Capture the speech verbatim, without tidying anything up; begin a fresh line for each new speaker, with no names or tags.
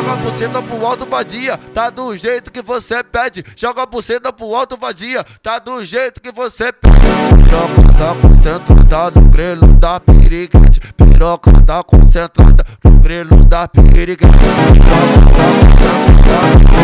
Joga a buceta pro alto, vadia, tá do jeito que você pede. Joga a buceta pro alto, vadia, tá do jeito que você pede. Piroca tá concentrada no grelo da piriguete. Piroca tá concentrada no grelo da piriguete. Piroca tá concentrada